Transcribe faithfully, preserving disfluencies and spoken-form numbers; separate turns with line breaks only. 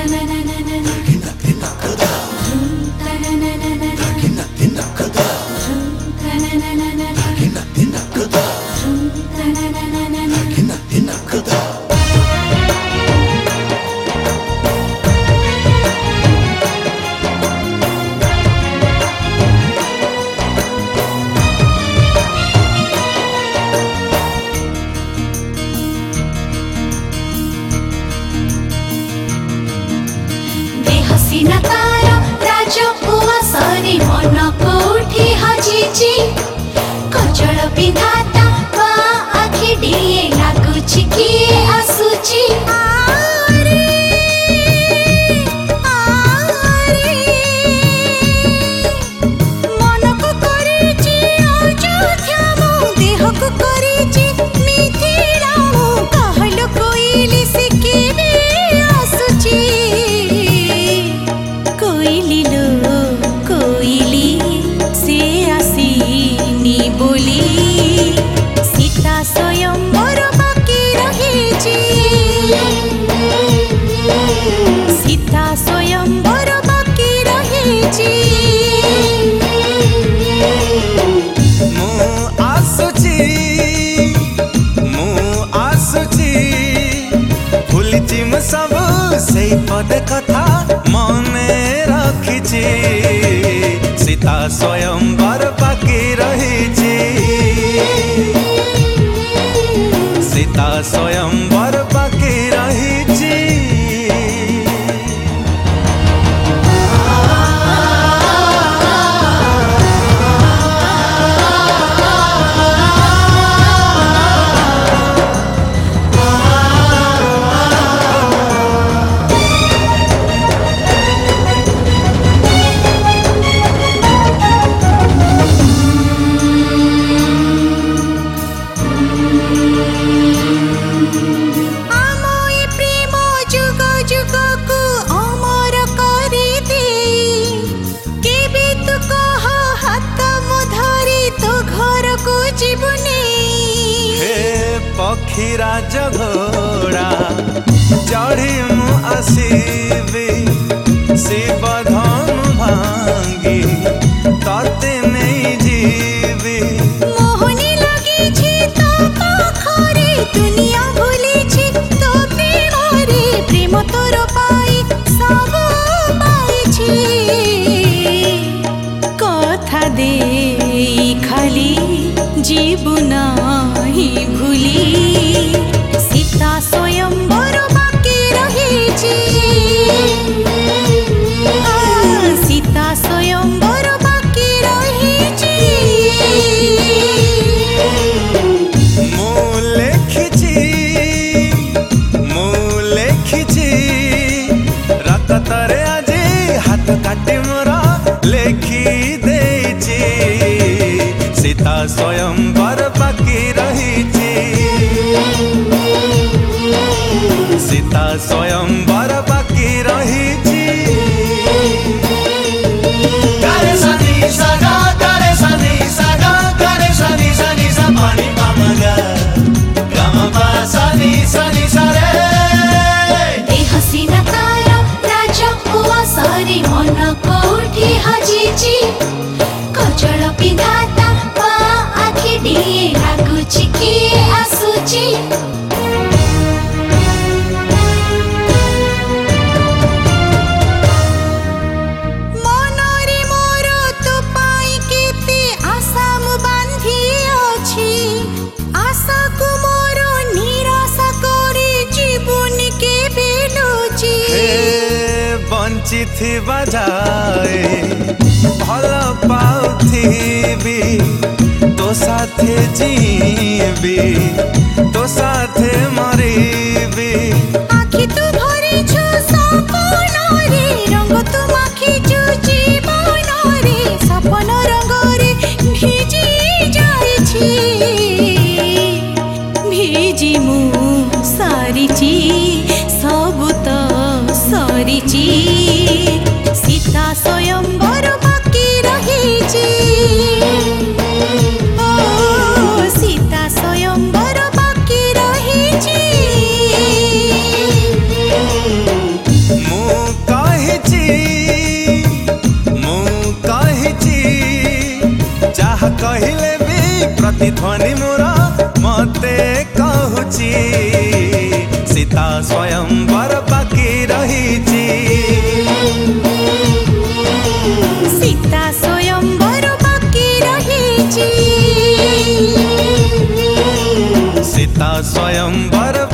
हसीना तारा राज उआसरे मन कोठी हजिची कजल पिंधाता बा आखि डिए लागुछि किए आसुची आरे आरे मन को करिछि अयोध्या मो देह को करिछि मिथिला मो कहलो कोइली सिके बे आसुची कोइली लो कोइली से आसीनी बोली सीता स्वयं मोर बाकी रहिछि सीता स्वयं मोर बाकी रहिछि
मु आसुछि मु आसुछि भूलिछि मु सब से पद कथा मने रखिछि सीता स्वयं वर बाकी रहिछि सीता स्वयं वर बाकी रहिछि पखीरा जघोड़ा चढ़ी मु आसीबी शिव धनु भांगी तते नहीं जीवी
मोहनी लगी छी तो पाखरे दुनिया भूली छी तो प्रेमरे प्रेम तोर पाई सब पाई छी कथा दे खाली जीवना ही भूली सीता स्वयं वर बाकी रहिछि सीता स्वयं वर बाकी रहिछि
मु लेखिछि मु लेखिछि रात तरे आजी हाथ काटी मोरा लेखि देछि सीता स्वयं वर बाकी रहिछि सीता स्वयं वर बाकी रहिछि करे सनी सगा करे सनी सगा करे सनी सनी सा पानी पामगा गम पा सनी सनी सरे
ए हसीना तारा राज उआसरे मन कोठी हजिछि कजल पिंधाता बा आखि डिए लागुछि किए आसुछि मनरे मोर तो पाई केते आशा मु बांधी अछि आशा को मोर निराशा करे जीवन के बेलुछि
हे बंचिथि बजाए भल पाउथिबी तो साथे जीवी तो साथे मरीबी
आखि तू भरी छु सपन रे रंग तू आखि छु जीवन रे सपन रंग रे भिजी जाई छी भिजी मु सारिची सब तो सरिची सीता स्वयं वर बाकी रहिछि ओ सीता स्वयं वर बाकी रहिछि
मु ବୋଲି ମୋର ମତେ କହୁଛି ସୀତା ସ୍ୱୟଂବର ବାକି ରହିଛି
ସୀତା ସ୍ୱୟଂବର ବାକି ରହିଛି
ସୀତା ସ୍ୱୟଂବର